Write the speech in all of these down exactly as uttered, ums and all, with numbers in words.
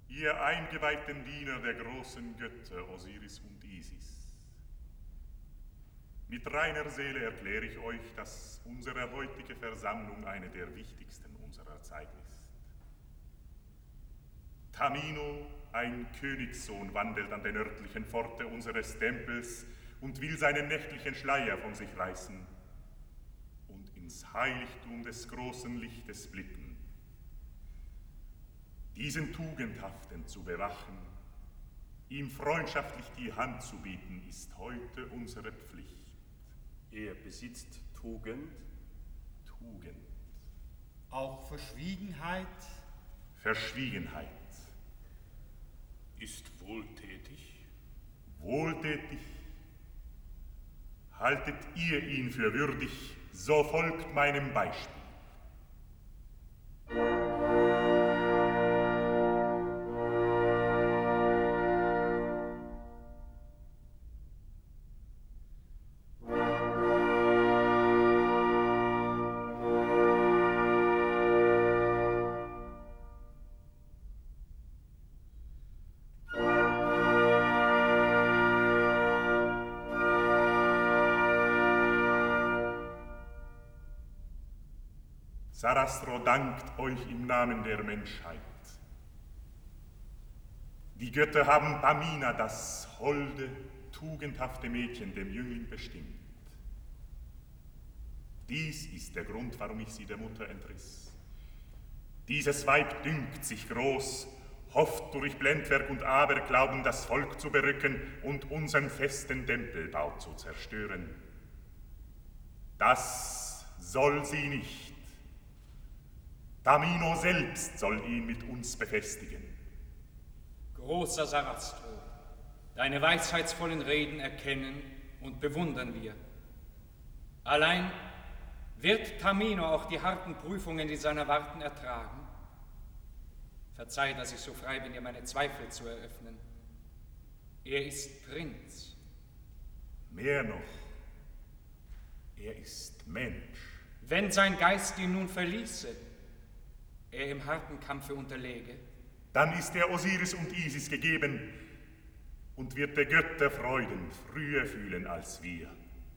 Ihr eingeweihten Diener der großen Götter Osiris und Isis. Mit reiner Seele erkläre ich euch, dass unsere heutige Versammlung eine der wichtigsten unserer Zeit ist. Tamino, ein Königssohn, wandelt an der nördlichen Pforte unseres Tempels und will seinen nächtlichen Schleier von sich reißen und ins Heiligtum des großen Lichtes blicken. Diesen Tugendhaften zu bewachen, ihm freundschaftlich die Hand zu bieten, ist heute unsere Pflicht. Er besitzt Tugend? Tugend. Auch Verschwiegenheit? Verschwiegenheit. Ist wohltätig? Wohltätig. Haltet ihr ihn für würdig, so folgt meinem Beispiel. Sarastro dankt euch im Namen der Menschheit. Die Götter haben Pamina, das holde, tugendhafte Mädchen, dem Jüngling bestimmt. Dies ist der Grund, warum ich sie der Mutter entriss. Dieses Weib dünkt sich groß, hofft durch Blendwerk und Aberglauben das Volk zu berücken und unseren festen Tempelbau zu zerstören. Das soll sie nicht. Tamino selbst soll ihn mit uns befestigen. Großer Sarastro, deine weisheitsvollen Reden erkennen und bewundern wir. Allein wird Tamino auch die harten Prüfungen, die seiner warten, ertragen? Verzeih, dass ich so frei bin, dir meine Zweifel zu eröffnen. Er ist Prinz. Mehr noch, er ist Mensch. Wenn sein Geist ihn nun verließe, er im harten Kampfe unterläge, dann ist er Osiris und Isis gegeben und wird der Götter Freuden früher fühlen als wir.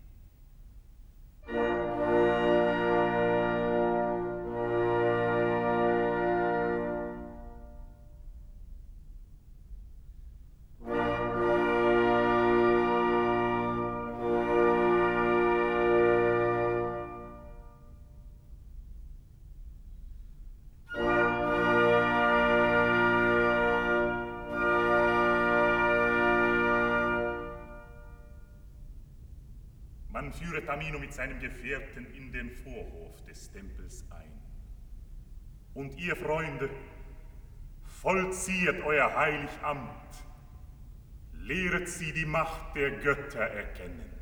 Man führe Tamino mit seinem Gefährten in den Vorhof des Tempels ein. Und ihr, Freunde, vollziehet euer heilig Amt, lehret sie die Macht der Götter erkennen.